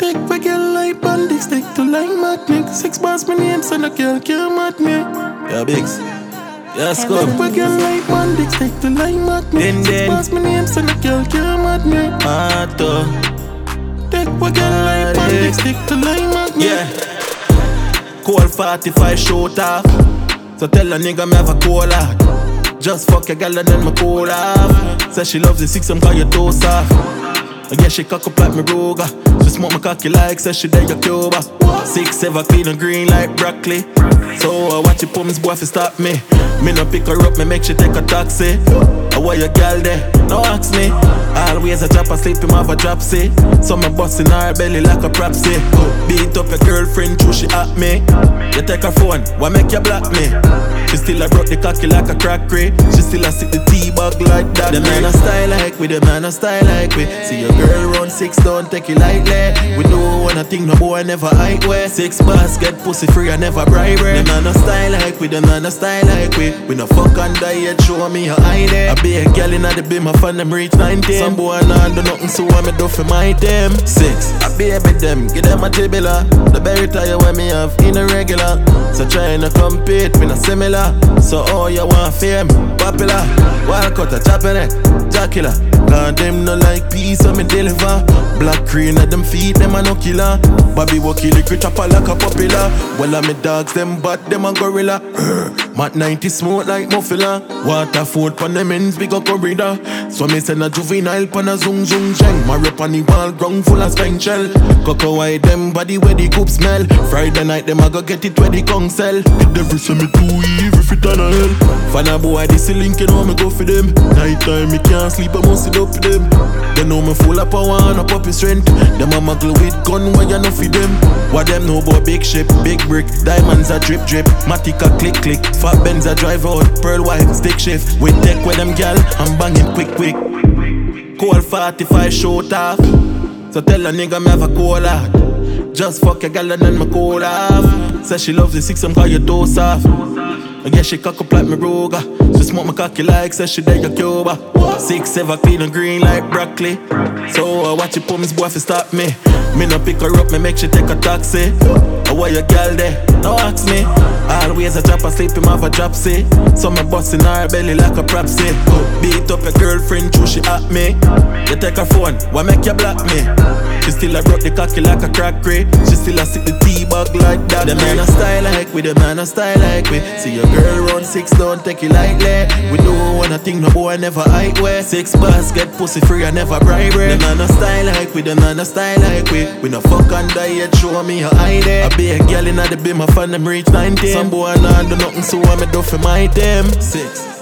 Take a girl like Bandy, stick to like magnet. 6 bars my name, so no girl can't mad me. Yeah, Bigs. Yes, go. Take a girl like Bandy, stick to like magnet. 6 bars my name, so no girl can't mad me. Mato. Take a girl like Bandy, stick to like magnet. Yeah. Cold 45 shoot off. So tell a nigga me have a cold heart. Just fuck a girl and then me cool off. Say she loves the 6, I'm call you toe soft. I guess she cock up like me Ruger. She smoke my cocky like say she there your Cuba. 6, 7 clean and green like broccoli. So I watch your pumps boy if you stop me. Me no pick her up, me make she take a taxi. I want your girl there, no ask me. Always a drop asleep, him have a dropsy. So me bust in her belly like a propsy. Beat up your girlfriend, true she at me. You take her phone, why make you block me? She still a broke the cocky like a crackery. She still a sit the T-bag like that. The man a style like we, the man a style like we. See your girl run 6, don't take it lightly. We do one thing, no boy never hide way. 6 bars get pussy free, I never bribe her. The man a style like we, the man a style like we. We no fuck on diet, show me your ID. I be a girl in the beam, I find them reach 19. Some boy nah do nothing, so I me do for my them. 6, I be a bit them, give them a tibula. The berry tire when me have in a regular. So trying to compete, me not similar. So all you want fame, popular. Wild cut a chopping it, Jackula. God them no like peace, so me deliver. Black green at them feet, them a no killer. Bobby Walkie liquid chopper like a popular. Well I'm me dogs, them but them a gorilla. Mat 90 smoke like muffler. Water food pon them ends, big up corridor. So me send a juvenile pon a zoom zoom cheng. My rep on the wall, ground full of spank shell. Cocoa white them body where the coop smell. Friday night them a go get it where the kong sell. The devil say me too evil fit on a hell. Fan boy this link, you know me go for them. Night time me can't sleep, I must sit up for them. They know me full of power and up his strength. Them a muggle with gun when you know for them. What them know about big ship, big brick. Diamonds a drip drip, Matica click click. Fat Benz a drive out, pearl white stick shift. With tech with them gal, I'm banging quick quick. Cold 45 shoot off. So tell a nigga me have a cold heart. Just fuck a gal and then me cool off. Say she loves the 6, I'm call you toe soft. I guess she cock up like me Ruger. She smoke my cocky like say she there your Cuba. 6, 7 clean and green like broccoli. So I watch your pumps boy if you stop me. Me no pick her up, me make she take a taxi. I want your girl there, no ask me. Always a drop asleep, him have a dropsy. So me bust in her belly like a propsy. Beat up your girlfriend, true she at me. You take her phone, why make you block me? She still a broke the cocky like a crackery. She still a sit the T-bag like that. The man a style like we, the man a style like we. See your girl run 6, don't take it lightly. We do one thing, no boy never hide way. 6 bars get pussy free, I never bribe her. The man a style like we, the man a style like we. We no fuck on diet, show me your ID. I be a girl in the beam, I find them reach 19. Some boy nah do nothing, so I me do for my them. 6.